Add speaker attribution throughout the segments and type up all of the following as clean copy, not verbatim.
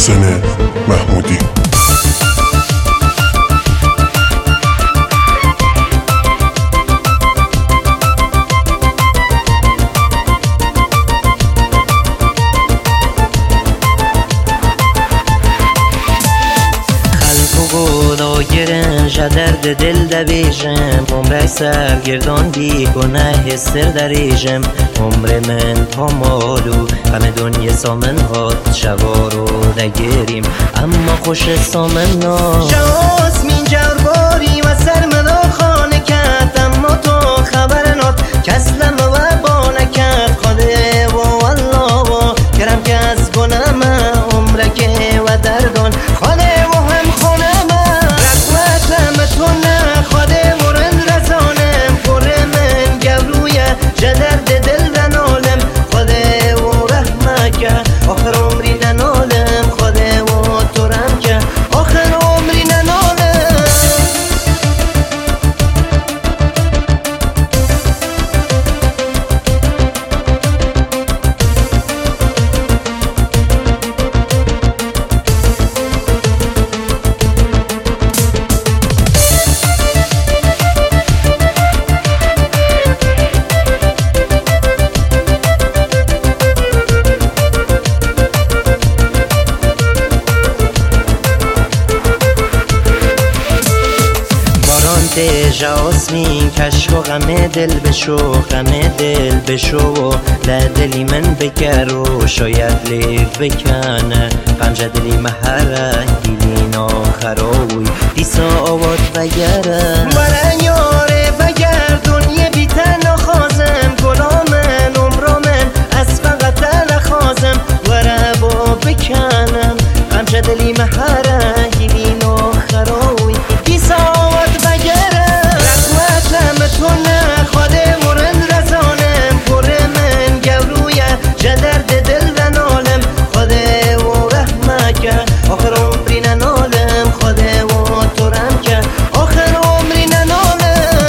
Speaker 1: محسن محمودی.
Speaker 2: گرن درد دل دویجم عمر سرگردان بی گناه سر دریجم عمر من پامالو همه دنیا سامن هات شوارو نگیریم اما خوش سامن نا
Speaker 3: جواز من جرباری و سر مدا خانه کرد اما تو خبر نات کسلم و بانه کرد خاده و الله و کرم که از گنم عمرک و دردان خاده و هم خونه خاده مرن رزانم پر من گورویه جدرد دل رنالم خاده و رحمه که آخر عمری ننالم خاده و ترم که آخر عمری ننالم
Speaker 2: دیجا آسمین کشف و غم دل بشو غم دل بشو لدلی من بگر و شاید لیف بکنه غمجه دلی مهره گیلین آخروی دیسا آواد بگره
Speaker 3: برن یاره بگر دنیا بیتن خازم گلامن عمرامن از فقط نخازم وره با بکنم غمجه دلی مهره گیلین آخروی دیسا آواد خاده مرن رزانم پر من گورویه جدرد دل رنالم خاده و رحمه که آخر عمری ننالم خاده و ترم که آخر عمری ننالم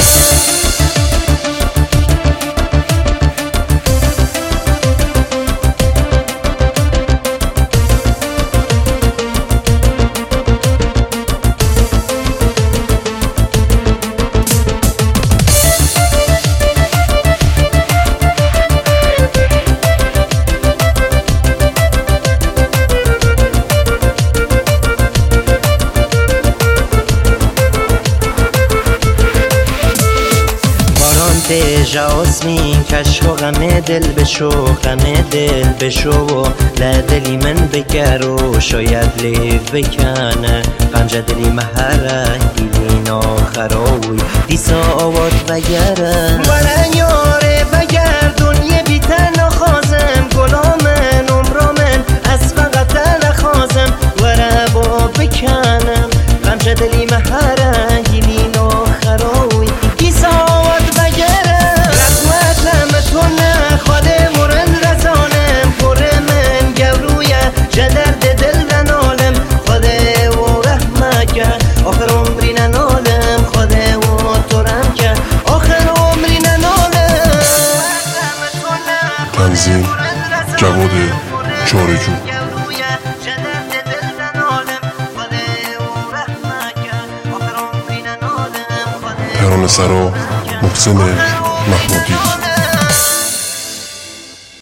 Speaker 2: دیجا آسمین کشف و غم دل بشو غم دل بشو لدلی من بگر و شاید لیف بکنه غمجه دلی مهره گیلین آخروی دیسا آواد بگره
Speaker 3: برن یاره بگر دنیا بیتن خازم گلامن عمرامن از فقط نخازم وره با بکنم غمجه دلی مهره گیلین آخروی دیسا آواد خاده مرن رزانم پر من گورویه جدرد دل رنالم خاده و رحمه که آخر عمری ننالم خاده و ترم که آخر عمری ننالم
Speaker 1: تنظیم جواد چارجو ترانه سرا محسن محمودی.